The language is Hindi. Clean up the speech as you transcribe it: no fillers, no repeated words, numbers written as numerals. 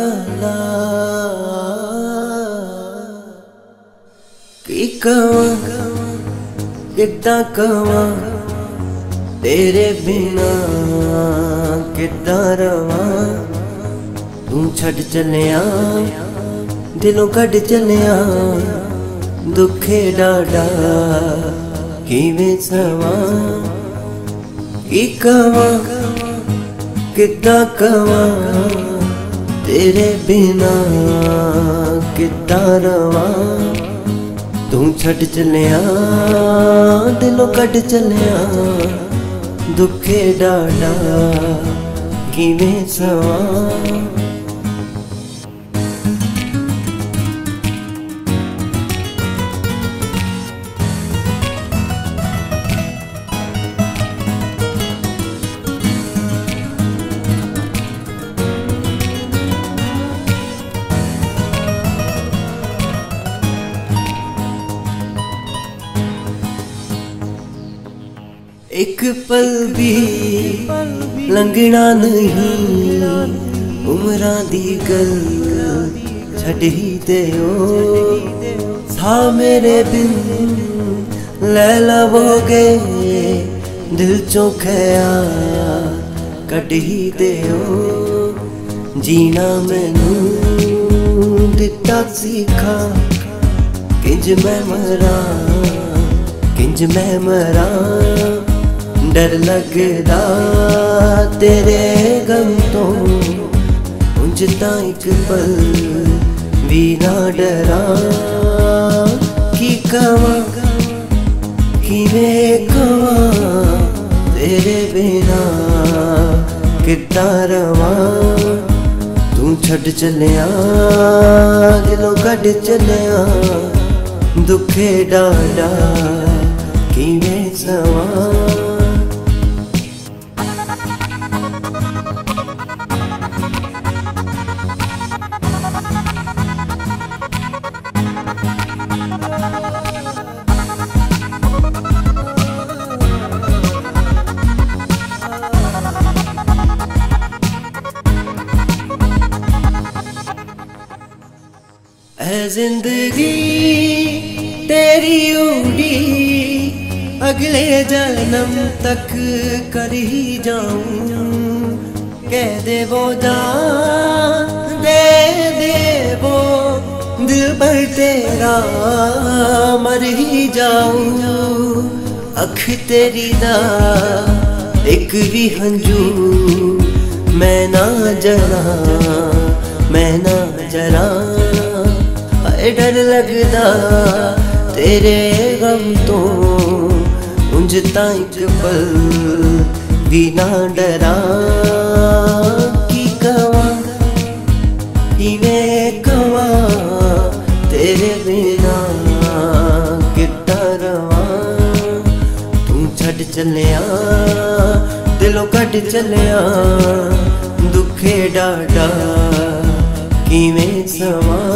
ला की कवां किद्दां कवां तेरे बिना किद्दां रवां। तू छड़ चलिया दिलों कट चलिया दुखे डाडा किवें सवां। की कवां किद्दां कवां तेरे बिना किद्दां रवां। तू छड़ चलिया दिलों कट चलिया दुखे डाडा किवें सवां। एक पल भी लंघना नहीं उमरां दी गल छड़ ही देओ। सा मेरे बिन लै लवोगे दिल चों ख्याल कट ही देओ। जीना मैनू दिता सीखा किंज मैं मरा किंज मैं मरा। डर लगदा तेरे गम तो उंज तां इक पल भी ना डरा। की कवां किवें कवां तेरे बिना किद्दां रवां। तू छड़ चलिया दिलों कट चलिया दुखे डाडा किवें सवां। है जिंदगी तेरी उड़ी अगले जन्म तक कर ही जाऊं। कह दे वो जान दे वो दिल पर तेरा मर ही जाऊं। अख तेरी दा एक भी हंजू मैं ना जरा मैं ना जरा। डर लगदा तेरे गम तो उंज तां इक पल भी ना डरा। की कवां किवें कवां तेरे बिना किद्दां रवां। तू छड़ चलिया दिलों कट चलिया दुखे डाडा किवें सवां।